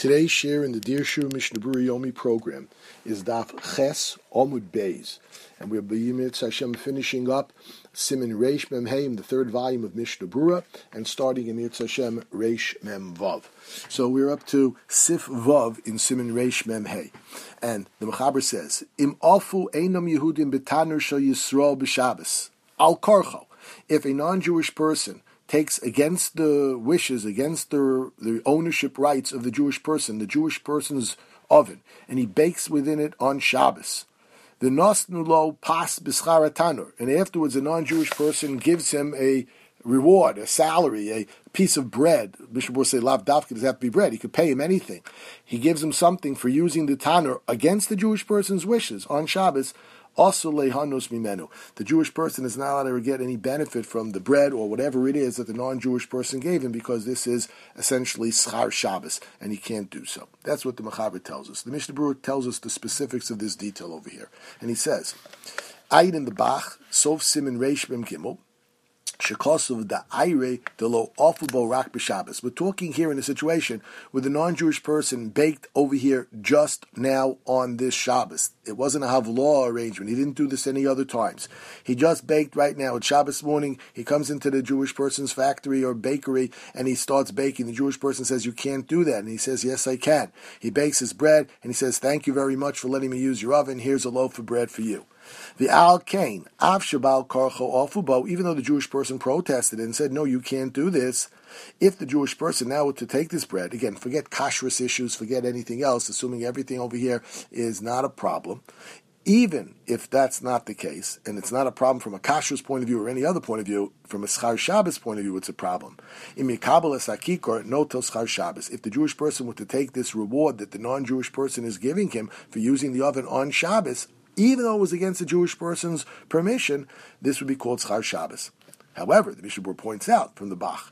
Today's share in the Dear Shur Mishnah Berurah Yomi program is Daf Ches Amud Beis, and we're Hashem finishing up Siman Reish Mem Hey in the third volume of Mishnah Berurah, and starting in Hashem Reish Mem Vav. So we're up to Sif Vav in Siman Reish Mem Hey, and the Mechaber says, Im Afu Einam Yehudim B'Tanur Shel Yisrael B'Shabbos Al Karcho. If a non-Jewish person takes against the wishes, against the ownership rights of the Jewish person's oven, and he bakes within it on Shabbos. The nosnu lo pas b'schar tanur, and afterwards a non-Jewish person gives him a reward, a salary, a piece of bread. Bishop will say, lav dafka doesn't have to be bread. He could pay him anything. He gives him something for using the tanur against the Jewish person's wishes on Shabbos. Also lehanos mimenu. The Jewish person is not allowed to get any benefit from the bread or whatever it is that the non-Jewish person gave him, because this is essentially schar Shabbos, and he can't do so. That's what the Mechaber tells us. The Mishnah Berurah tells us the specifics of this detail over here. And he says, Ayin in the Bach, Sof Siman Reish Mem Gimel, Shekosov da Aire de lo Ofubo Rak B'Shabbos. We're talking here in a situation where the non-Jewish person baked over here just now on this Shabbos. It wasn't a Havlaw arrangement. He didn't do this any other times. He just baked right now. It's Shabbos morning. He comes into the Jewish person's factory or bakery and he starts baking. The Jewish person says, you can't do that. And he says, yes, I can. He bakes his bread and he says, thank you very much for letting me use your oven. Here's a loaf of bread for you. The Al Kain, Av Shabal Karcho Ofubo, even though the Jewish person protested and said, no, you can't do this, if the Jewish person now were to take this bread, again, forget kashrus issues, forget anything else, assuming everything over here is not a problem, even if that's not the case, and it's not a problem from a kashrus point of view or any other point of view, from a schar Shabbos point of view, it's a problem. Im yikabel es hakikor notel schar Shabbos. If the Jewish person were to take this reward that the non-Jewish person is giving him for using the oven on Shabbos, even though it was against the Jewish person's permission, this would be called schar Shabbos. However, the Mishnah Berurah points out from the Bach,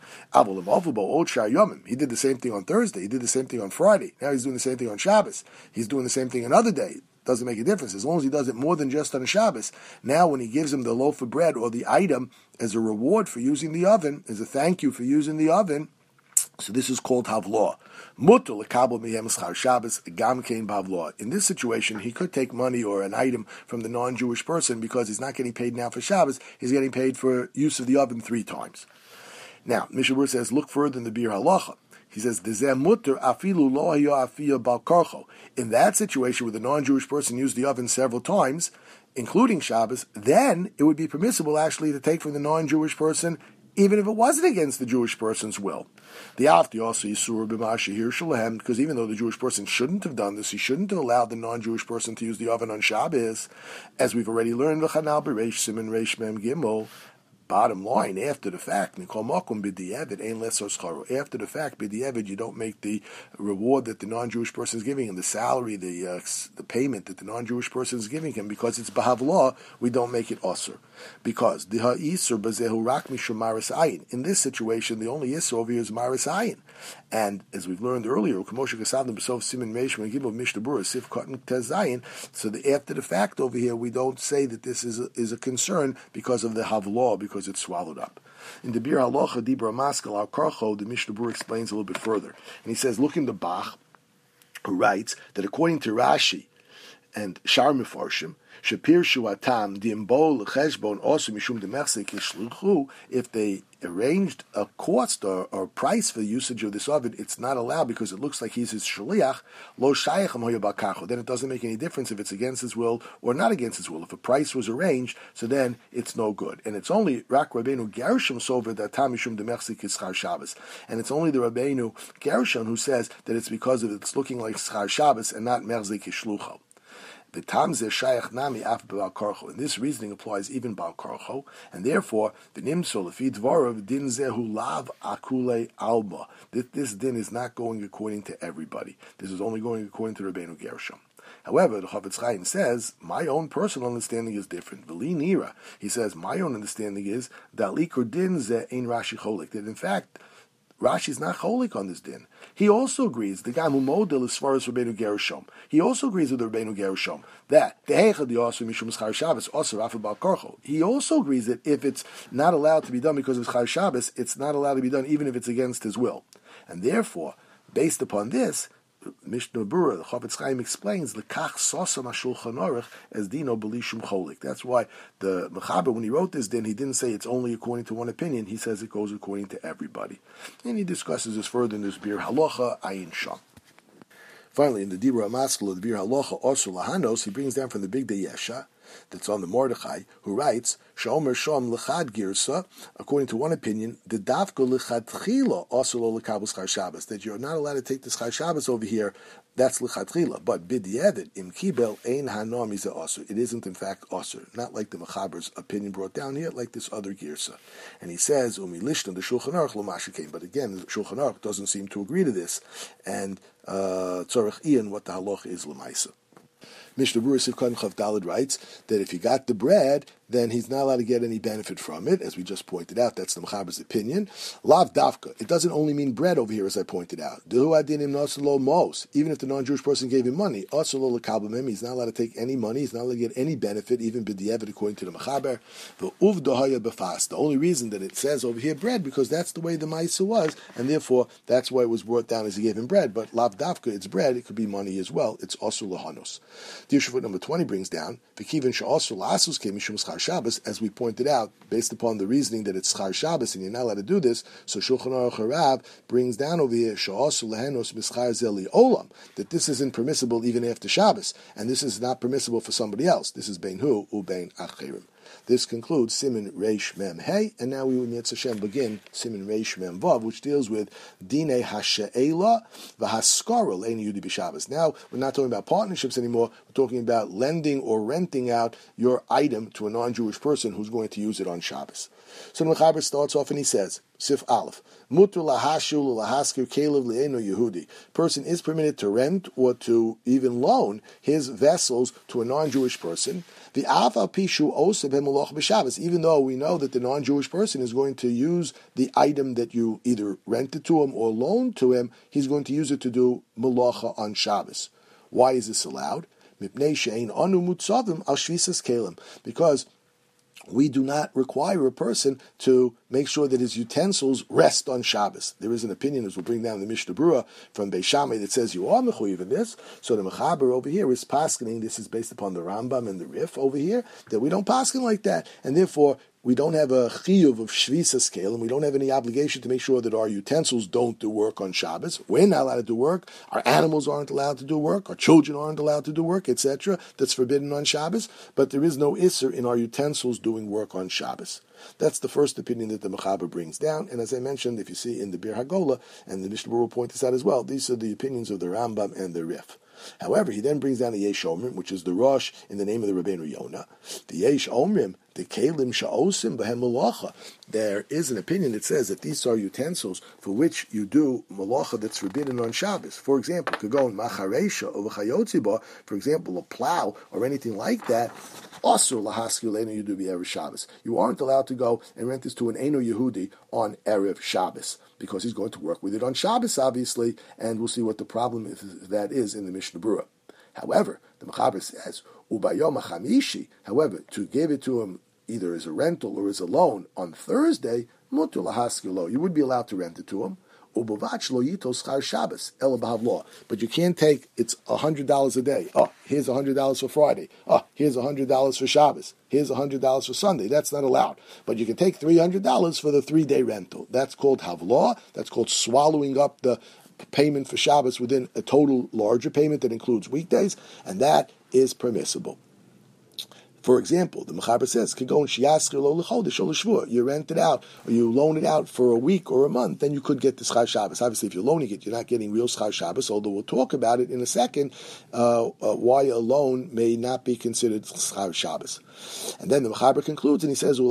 he did the same thing on Thursday, he did the same thing on Friday, now he's doing the same thing on Shabbos, he's doing the same thing another day. Doesn't make a difference, as long as he does it more than just on a Shabbos. Now when he gives him the loaf of bread or the item as a reward for using the oven, as a thank you for using the oven, so this is called Havlaw. Mutter lekabel mihem schar Shabbos gam kein b'Havlaw. In this situation, he could take money or an item from the non-Jewish person because he's not getting paid now for Shabbos. He's getting paid for use of the oven 3 times. Now, Mishnah Berurah says, look further in the Bir Halacha. He says, "Dezeh mutter afilu lo haya afiya bal karcho." In that situation where the non-Jewish person used the oven several times, including Shabbos, then it would be permissible actually to take from the non-Jewish person, even if it wasn't against the Jewish person's will. The Afti also Yisur b'Mashahir Shalahem, because even though the Jewish person shouldn't have done this, he shouldn't have allowed the non-Jewish person to use the oven on Shabbos, as we've already learned, V'chanal b'Reish Siman Reish Mem Gimel. Bottom line, after the fact, after the fact, b'di'evid, you don't make the reward that the non-Jewish person is giving him, the salary, the payment that the non-Jewish person is giving him, because it's b'havlaw, we don't make it osur. Because the ha'isur b'zehu rak mishum maris ayin. In this situation, the only isur over here is maris ayin. And as we've learned earlier, Kamosha Kasadim B'Sof Siman Reish Mem Gimel Mishnah Berurah Sif Katan Tezayin. So after the fact over here, we don't say that this is a concern because of the havlaw, because it's swallowed up. In the Bir Halacha Dibra Maskal Al Karcho, the Mishnah Berurah explains a little bit further, and he says, look in the Bach, who writes that according to Rashi and Shar Mefarshim, Shapir Shuatam Dimbol Cheshbon also Mishum Demechsek Ishluchu, if they arranged a cost or price for the usage of this oven, it's not allowed because it looks like he's his shliach. Lo shayacham hoyabakacho. Then it doesn't make any difference if it's against his will or not against his will. If a price was arranged, so then it's no good. And it's only Rak Rabbeinu Gershom sover that Tamishum Demechsik Schar Shabbos. And it's only the Rabbeinu Gershom who says that it's because of it's looking like Schar Shabbos and not Mechzik Ishlucho. In this reasoning applies even Bal Karcho, and therefore the Nimso Lefi Dvarav Din Zehu Lav Akule Alba. This din is not going according to everybody. This is only going according to Rabbeinu Gershom. However, the Chafetz Chaim says, my own personal understanding is different. V'li nira. He says, my own understanding is Dalikur Din Ze Ein Rashi Cholik. That in fact, Rashi is not cholik on this din. He also agrees, the guy who model as far as Rabbeinu Gershom, he also agrees with the Rabbeinu Gershom that the heichad also mishum schar Shabbos also rafal bal karcho. He also agrees that if it's not allowed to be done because of schar Shabbos, it's not allowed to be done even if it's against his will. And therefore, based upon this, Mishnah Berurah, the Chofetz Chaim explains the Kach Sosam HaShulchan Aruch as Dino Belishum Cholik. That's why the Mechaber, when he wrote this, then he didn't say it's only according to one opinion. He says it goes according to everybody. And he discusses this further in this Bir Halacha Ayin Sham. Finally, in the Dibra Maskal, the Bir Halacha Osur Lahanos, he brings down from the Big Day Yesha, that's on the Mordechai, who writes, Shomer Shom L'chad Girsa, according to one opinion, the Dafka L'chad Chila also L'kabel Schar Shabbos, that you're not allowed to take the Schar Shabbos over here, that's L'chad Chila. But B'di'evet, Im Kibel Ein Hanom Iza Osur. It isn't in fact Osur, not like the Mechaber's opinion brought down here, like this other Girsa. And he says, Umi Lishtan, the Shulchan Aruch L'mashikein. But again, the Shulchan Aruch doesn't seem to agree to this, and Tzorech Ian, what the halacha is L'maisa. Mishnah Berurah Sivkan Chav Daled writes that if he got the bread, then he's not allowed to get any benefit from it, as we just pointed out. That's the Mechaber's opinion. Lav Dafka. It doesn't only mean bread over here, as I pointed out. Even if the non-Jewish person gave him money, he's not allowed to take any money. He's not allowed to get any benefit, even b'di'evet, according to the Mechaber. The only reason that it says over here bread, because that's the way the Maisa was, and therefore that's why it was brought down as he gave him bread. But Lav Dafka, it's bread. It could be money as well. It's also lahanos. The Yeshuvot number 20 brings down V'kivin she'asur la'asus ke mishum schar Shabbos, as we pointed out, based upon the reasoning that it's schar Shabbos and you're not allowed to do this. So Shulchan Aruch Harav brings down over here she'asur lehenos mischar zeli olam, that this isn't permissible even after Shabbos, and this is not permissible for somebody else. This is bein hu ubein acherim. This concludes Siman Reish Mem Hey, and now we will Yetz Hashem begin Siman Reish Mem Vav, which deals with Dinei Hashe'ela v'Haskara Le'eni Yudi B'Shabbos. Now we're not talking about partnerships anymore. We're talking about lending or renting out your item to a non-Jewish person who's going to use it on Shabbos. So the Mechaber starts off and he says, Sif Aleph, Mutu lahashul lahaskir kelev le'enu Yehudi. Person is permitted to rent or to even loan his vessels to a non-Jewish person. The Afa Pishu Oseb Hemoloch B'Shabbos, even though we know that the non-Jewish person is going to use the item that you either rented to him or loaned to him, he's going to use it to do Malacha on Shabbos. Why is this allowed? Because we do not require a person to make sure that his utensils rest on Shabbos. There is an opinion, as we'll bring down the Mishnah Berurah from Beis Shammai, that says you are mechuyev in this. So the Mechaber over here is paskening. This is based upon the Rambam and the Rif over here, that we don't pasken like that, and therefore we don't have a chiyuv of shvisa scale, and we don't have any obligation to make sure that our utensils don't do work on Shabbos. We're not allowed to do work. Our animals aren't allowed to do work. Our children aren't allowed to do work, etc. That's forbidden on Shabbos. But there is no isser in our utensils doing work on Shabbos. That's the first opinion that the Mechaber brings down. And as I mentioned, if you see in the Bir Hagola, and the Mishnah Berurah will point this out as well, these are the opinions of the Rambam and the Rif. However, he then brings down the Yesh Omrim, which is the Rosh in the name of the Rabbeinu Yonah. The Yesh Omrim, the Kelim Sha'osim B'hem Malacha. There is an opinion that says that these are utensils for which you do Malacha that's forbidden on Shabbos. For example, could go in Macharesha or L'chayotziba, for example, a plow or anything like that. Asur lahaskil Eino Yehudi Erev Shabbos. You aren't allowed to go and rent this to an Eino Yehudi on Erev Shabbos, because he's going to work with it on Shabbos, obviously, and we'll see what the problem is that is in the Mishnah Berurah. However, the Mechaber says, Ubayom HaChamishi, however, to give it to him either as a rental or as a loan on Thursday, mutu lahaskilo, you would be allowed to rent it to him. Ubavach lo yitos char Shabbos, ela b'havlo. But you can't take, it's $100 a day. Oh, here's $100 for Friday. Oh, here's $100 for Shabbos. Here's $100 for Sunday. That's not allowed. But you can take $300 for the 3-day rental. That's called havlo. That's called swallowing up the payment for Shabbos within a total larger payment that includes weekdays, and that is permissible. For example, the Mechaber says, you rent it out, or you loan it out for a week or a month, then you could get the Schar Shabbos. Obviously, if you're loaning it, you're not getting real Schar Shabbos, although we'll talk about it in a second, why a loan may not be considered Schar Shabbos. And then the Mechaber concludes, and he says, to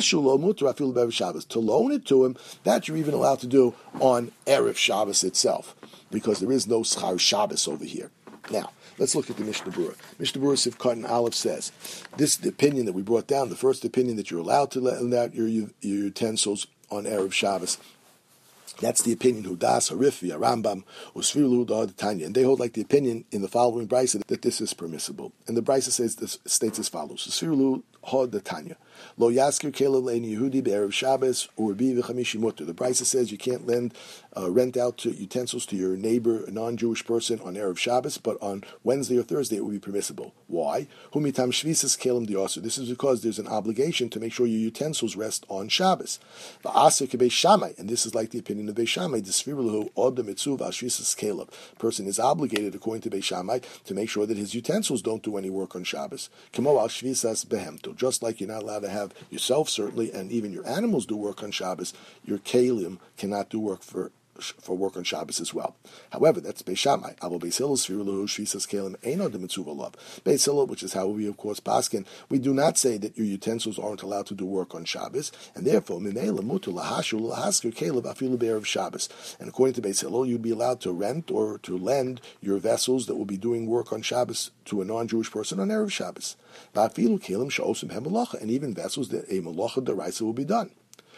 loan it to him, that you're even allowed to do on Erev Shabbos itself, because there is no Schar Shabbos over here. Now, let's look at the Mishnah Berurah. Mishnah Berurah Sivkot and Aleph says, this is the opinion that we brought down, the first opinion that you're allowed to lend out your utensils on Erev Shabbos. That's the opinion Hudas, Harifi, Rambam, Usfiru Luda, Tanya. And they hold like the opinion in the following brisa that this is permissible. And the brisa states as follows. Usfiru Hod the Tanya. Lo yaskir kela lein Yehudi be'erev Shabbos or Rebi v'chamishi mutter. The Brisa says you can't rent out to utensils to your neighbor, a non-Jewish person, on erev Shabbos, but on Wednesday or Thursday it would be permissible. Why? Humitam shvisas kelim diasu. This is because there's an obligation to make sure your utensils rest on Shabbos. Va'aser kebei Shammai, and this is like the opinion of Beis Shammai. Disfirlahu od mitzuv al shvisas kelim. Person is obligated, according to Beis Shammai, to make sure that his utensils don't do any work on Shabbos. Kemo al shvisas behemto. Just like you're not allowed to have yourself, certainly, and even your animals do work on Shabbos, your kelim cannot do work for work on Shabbos as well. However, that's Beis Shammai. Avo Beis Hillel sfirulahu shvisas kelim eino demitzuva love. Beis Hillel, which is how we of course paskin, we do not say that your utensils aren't allowed to do work on Shabbos, and therefore minei lemutu lahashu lahaskir kelim afilu be'erev Shabbos. And according to Beis Hillel, you'd be allowed to rent or to lend your vessels that will be doing work on Shabbos to a non-Jewish person on erev Shabbos. Va'afilu kelim she'osim hem malacha, and even vessels that a malacha deraisa will be done.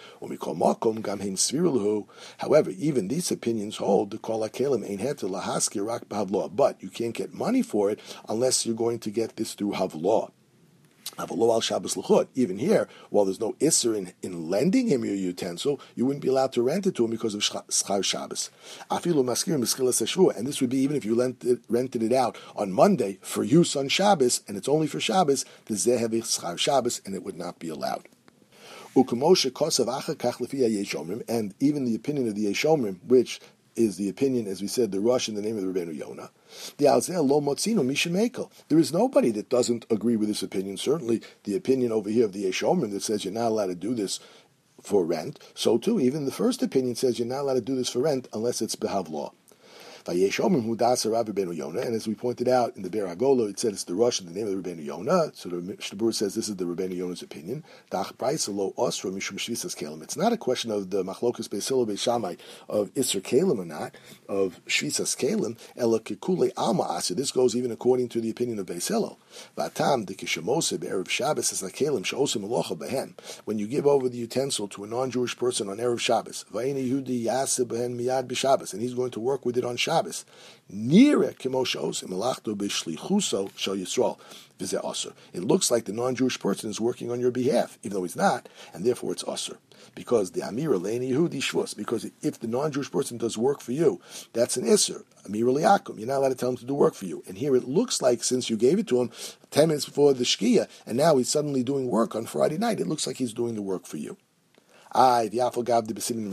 However, even these opinions hold the kol hakelim ein heter lahaskir rak b'havloah, but you can't get money for it unless you're going to get this through havloah. Havloah al Shabbos l'chut. Even here, while there's no isser in lending him your utensil, you wouldn't be allowed to rent it to him because of schar Shabbos. Afilu maskir miskilas hashvua, and this would be even if you rented it out on Monday for use on Shabbos, and it's only for Shabbos, the zehevi schar Shabbos, and it would not be allowed. And even the opinion of the Yeshomrim, which is the opinion, as we said, the Rosh in the name of the Rebbeinu Yonah, there is nobody that doesn't agree with this opinion. Certainly, the opinion over here of the Yeshomrim that says you're not allowed to do this for rent. So too, even the first opinion says you're not allowed to do this for rent unless it's behavloah. And as we pointed out in the Ber Hagolah, it said it's the Rosh in the name of the Rebbeinu Yonah. So the Mishnah Berurah says this is the Rebbeinu Yonah's opinion. It's not a question of the Machlokas Beis Hillel Beis Shammai of Isser Kelim or not, of Shvisas Kelim, Ela Kekule Alma Asir. This goes even according to the opinion of Beis Hillel. When you give over the utensil to a non-Jewish person on Erev Shabbos, and he's going to work with it on Shabbos, it looks like the non-Jewish person is working on your behalf, even though he's not, and therefore it's usher. Because the Amira Leini Yehudi Shvus, because if the non-Jewish person does work for you, that's an Isser. Amira Liakum, you're not allowed to tell him to do work for you. And here it looks like since you gave it to him 10 minutes before the Shkia, and now he's suddenly doing work on Friday night, it looks like he's doing the work for you. There we're going to say in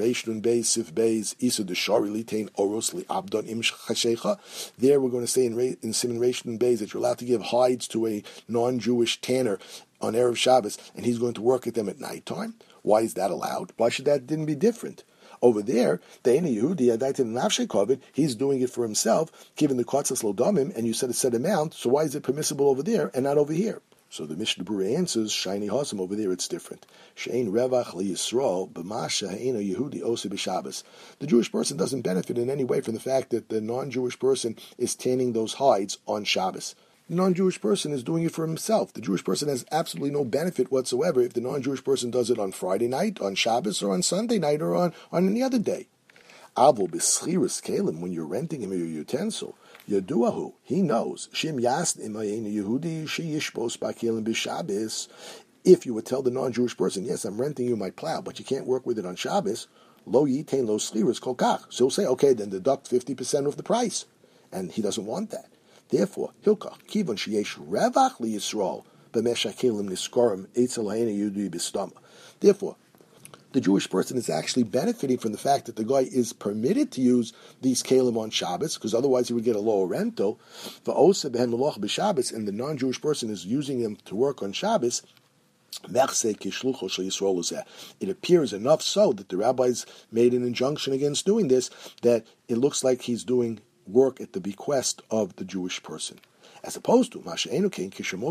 Siman Reish Nun Beis that you're allowed to give hides to a non-Jewish tanner on Erev Shabbos, and he's going to work at them at night time. Why is that allowed? Why should that didn't be different? Over there, the Eina Yehudi, he's doing it for himself, given the Kotzas Lodamim, and you said a set amount, so why is it permissible over there and not over here? So the Mishnah Berurah answers, Shiny Hasam, over there it's different. Shein Revach Li Yisrael b'masha ha'ena Yehudi osi b'Shabbos. The Jewish person doesn't benefit in any way from the fact that the non-Jewish person is tanning those hides on Shabbos. The non-Jewish person is doing it for himself. The Jewish person has absolutely no benefit whatsoever if the non-Jewish person does it on Friday night, on Shabbos, or on Sunday night, or on any other day. Avo b'schiras kelim, when you're renting him your utensil, Yaduahu, he knows. Shim Yas Yehudi Sheyishbos Bakelim B'Shabbos. If you would tell the non-Jewish person, yes, I'm renting you my plow, but you can't work with it on Shabbos, Lo Yitain Lo Schiras Kol Kach. So he'll say, okay, then deduct 50% of the price, and he doesn't want that. Therefore, Hilkach Kivon Sheyesh Revach Li Yisrael B'Mesha Kelim Niskorim Eitzel Ha'ena Yehudi B'Stama. Therefore, the Jewish person is actually benefiting from the fact that the guy is permitted to use these kelim on Shabbos, because otherwise he would get a lower rental. And the non-Jewish person is using them to work on Shabbos. It appears enough so that the rabbis made an injunction against doing this, that it looks like he's doing work at the bequest of the Jewish person. As opposed to, if you're giving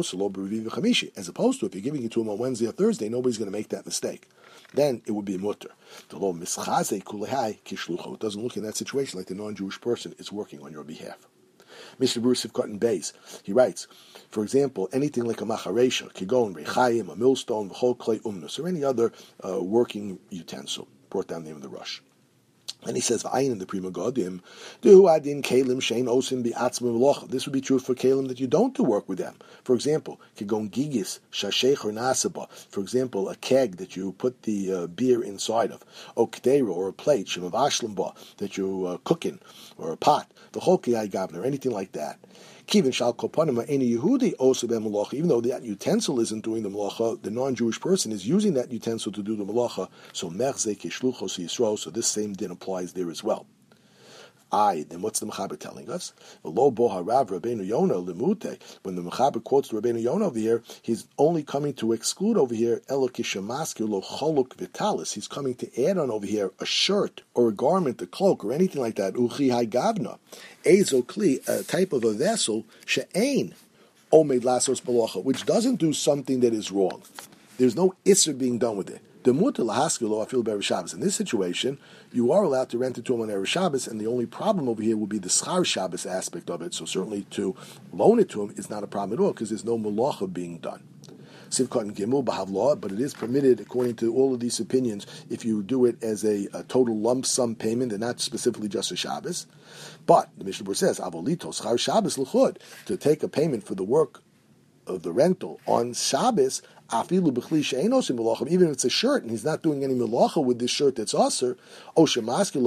it to him on Wednesday or Thursday, nobody's going to make that mistake. Then it would be mutter. It doesn't look in that situation like the non-Jewish person is working on your behalf. Mishnah Berurah Sivkot Beis, he writes, for example, anything like a macharesha, kigon, rechayim, a millstone, v'chol klei umnus, or any other working utensil, brought down the name of the Rosh. And he says, "V'ayin in the Prima Godim, do adin kalim shein osim bi'atzmim v'locha." This would be true for kalim that you don't do work with them. For example, kigon gigis shashech or nasaba. For example, a keg that you put the beer inside of, or k'deira, or a plate shemav ashlimba that you cook in, or a pot, the choki gavna, or anything like that. Kivin shal kopanim any Yehudi also ben malacha. Even though that utensil isn't doing the malacha, the non-Jewish person is using that utensil to do the malacha. So mechzei kishluchos yisrael. So this same din applies there as well. Then what's the Mechaber telling us? Lo bo harav Rabbeinu Yonah lemute. When the Mechaber quotes Rabbeinu Yonah over here, he's only coming to exclude over here elo kishamaskir lo choluk vitalis. He's coming to add on over here a shirt or a garment, a cloak, or anything like that. Uchi hai gavna. Ezo kli, a type of a vessel, she'ein omed lasos balacha, which doesn't do something that is wrong. There's no isser being done with it. In this situation, you are allowed to rent it to him on Erev Shabbos, and the only problem over here would be the Schar Shabbos aspect of it. So certainly to loan it to him is not a problem at all, because there's no malacha being done. Sivkot and Gimel Bahavlah, but it is permitted, according to all of these opinions, if you do it as a total lump sum payment and not specifically just for Shabbos. But the Mishnah Berurah says, Avolito Schar Shabbos l'chud, to take a payment for the work of the rental on Shabbos, even if it's a shirt and he's not doing any melacha with this shirt that's aser, or to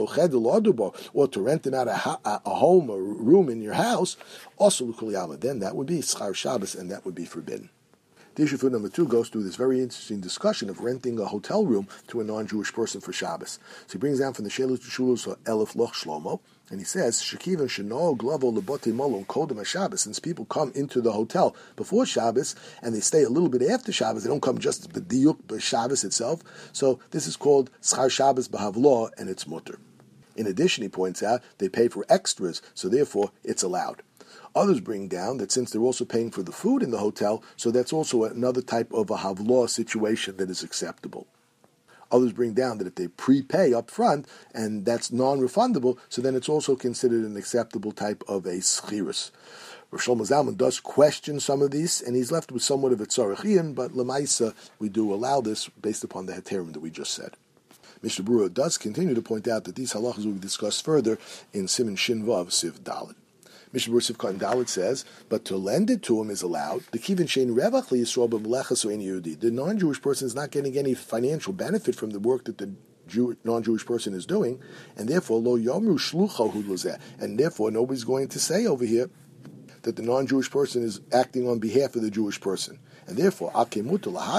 rent it out a home or room in your house, then that would be schar Shabbos and that would be forbidden. The issue for number 2 goes through this very interesting discussion of renting a hotel room to a non-Jewish person for Shabbos. So he brings down from the Shelut Shulus Elif Loch Shlomo, and he says, "Shekivan sheno glavo lebote molon kodem Shabbos." Since people come into the hotel before Shabbos and they stay a little bit after Shabbos, they don't come just b'diuk b'Shabbos itself. So this is called schar Shabbos b'havlo, and it's mutter. In addition, he points out they pay for extras, so therefore it's allowed. Others bring down that since they're also paying for the food in the hotel, so that's also another type of a havlah situation that is acceptable. Others bring down that if they prepay up front, and that's non-refundable, so then it's also considered an acceptable type of a schirus. Rav Shlomo Zalman does question some of these, and he's left with somewhat of a tzarechiyim, but lemaisa, we do allow this based upon the heterim that we just said. Mishnah Berurah does continue to point out that these halachas will be discussed further in Siman Shin Vav Siv Dalet. Mishnah Berurah Siv Katan Dalet says, but to lend it to him is allowed. The kivin shein revach liyisrael b'melechas or Yehudi. The non-Jewish person is not getting any financial benefit from the work that the non-Jewish person is doing, and therefore lo yomru shlucho hu lozeh, and therefore nobody's going to say over here that the non-Jewish person is acting on behalf of the Jewish person. And therefore, therefore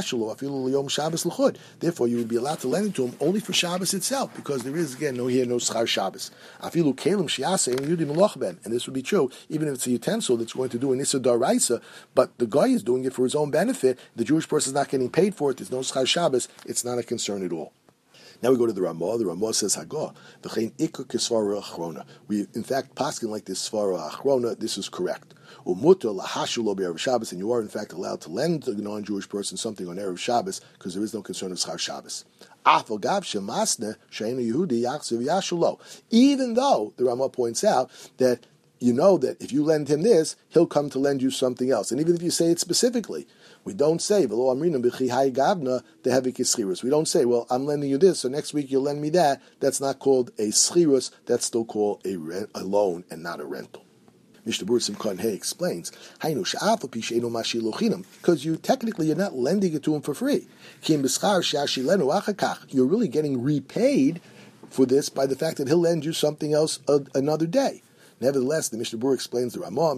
you would be allowed to lend it to him only for Shabbos itself, because there is, again, no schar Shabbos. And this would be true even if it's a utensil that's going to do an Issa Daraisa, but the guy is doing it for his own benefit. The Jewish person is not getting paid for it. There's no schar Shabbos. It's not a concern at all. Now we go to the Ramah. The Ramah says, Hagah, v'chein ikar kisvara achrona. We, in fact, paskin like this svara achrona, this is correct. Umutter lahashu lo b'erev Shabbos, and you are, in fact, allowed to lend to a non-Jewish person something on Erev Shabbos, because there is no concern of schar Shabbos. Even though, the Ramah points out, that you know that if you lend him this, he'll come to lend you something else. And even if you say it specifically, we don't say, we don't say, well, I'm lending you this, so next week you'll lend me that. That's not called a schirus, that's still called a loan and not a rental. Mishnah Berurah Simchat Hey explains, because you're not lending it to him for free. You're really getting repaid for this by the fact that he'll lend you something else another day. Nevertheless, the Mishnah Berurah explains the Ramah,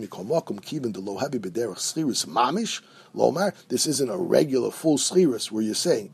this isn't a regular full schirus where you're saying,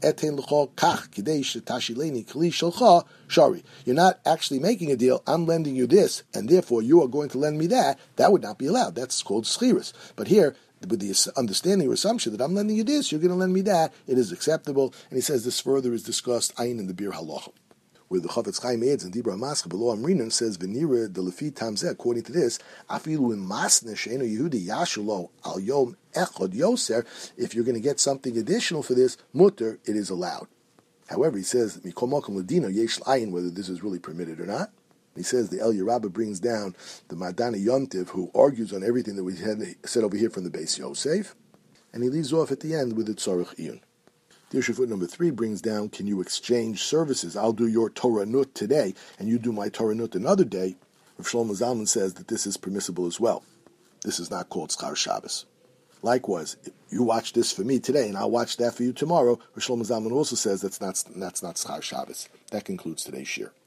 you're not actually making a deal, I'm lending you this, and therefore you are going to lend me that. That would not be allowed. That's called schirus. But here, with the understanding or assumption that I'm lending you this, you're going to lend me that, it is acceptable. And he says this further is discussed ayin in the Bir Halacha, where the Chafetz Chaim adds in Dibra Maska below Amrinan says Venira the Lefi Tamzeh. According to this, afilu in Masne Sheinu Yehudi Yashulo Al Yom Echod Yoser. If you're going to get something additional for this mutter, it is allowed. However, he says Mikol Malkum Ladino Yesh Ayin, whether this is really permitted or not. He says the El Yerabah brings down the Madani Yontiv, who argues on everything that we had said over here from the Beis Yosef, and he leaves off at the end with the Tzorich Iyun. Dirshu foot number 3 brings down, can you exchange services? I'll do your Torah Nut today, and you do my Torah Nut another day. Rav Shlomo Zalman says that this is permissible as well. This is not called Schar Shabbos. Likewise, if you watch this for me today, and I'll watch that for you tomorrow, Rav Shlomo Zalman also says that's not Schar Shabbos. That concludes today's shir.